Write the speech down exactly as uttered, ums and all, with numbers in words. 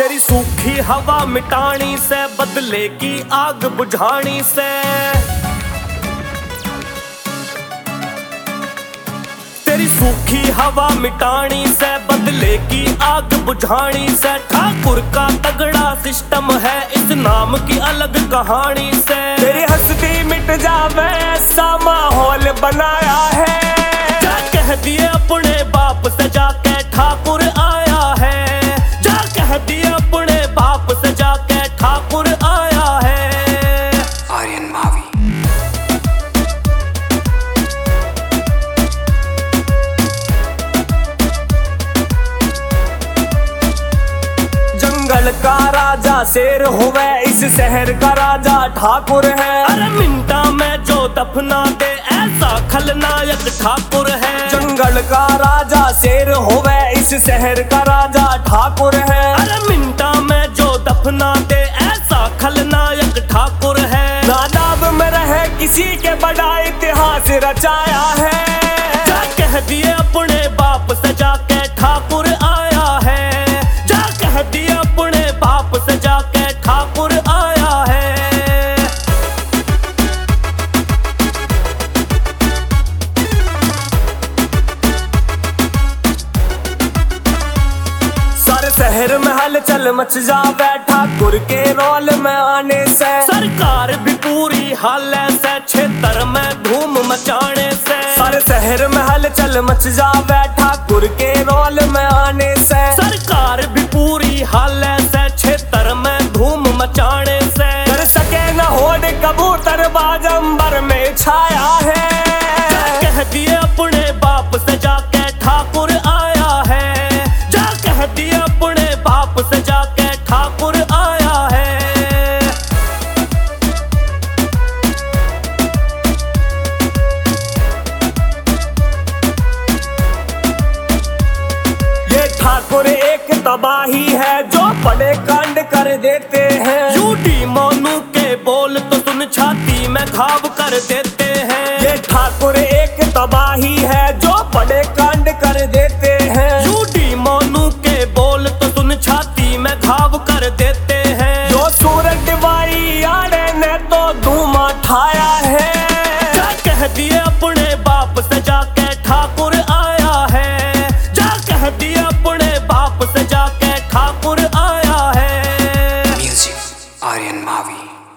तेरी सूखी हवा मिटानी से, बदले की आग बुझानी से, तेरी सूखी हवा मिटानी से, बदले की आग बुझानी से। ठाकुर का तगड़ा सिस्टम है, इस नाम की अलग कहानी से। तेरी हस्ती मिट जावे ऐसा माहौल बनाया है, जा कह दिए अपने बाप से जाके ठाकुर आया है, जा कह दिए अपने बाप से जाके ठाकुर आया है। आर्यन मावी। जंगल का राजा शेर होवे, इस शहर का राजा ठाकुर है। अरे मिंटा में जो दफना दे ऐसा खलनायक ठाकुर है। जंगल का राजा शेर होवे, इस शहर का राजा ठाकुर है। अरे मिंटा में जो दफना दे ऐसा खलनायक ठाकुर है। नादाब में रहे किसी के बड़ा इतिहास रचाया है, जा कह दिए अपने बाप से जाके ठाकुर आया है, जा कह दिए अपने बाप से जाके ठाकुर आया है। सारे शहर में हलचल मच जावे ठाकुर के रोल में आने से। सरकार भी पूरी हाले से, क्षेत्र में धूम मचाने से। सारे शहर में हलचल मच जावे ठाकुर के रोल में आने से। सरकार भी पूरी हाले से, क्षेत्र में धूम मचाने से। कर सके न होड़ कबूतर बाज अंबर में छाया है, कह दिए अपने बाप से जाके ठाकुर आया है, जा कह दिए अपने बाप से जाके ठाकुर आया है। ये ठाकुर एक तबाही है जो बड़े कांड कर देते हैं। झूठी मोनू के बोल तो सुन छाती में घाव कर देते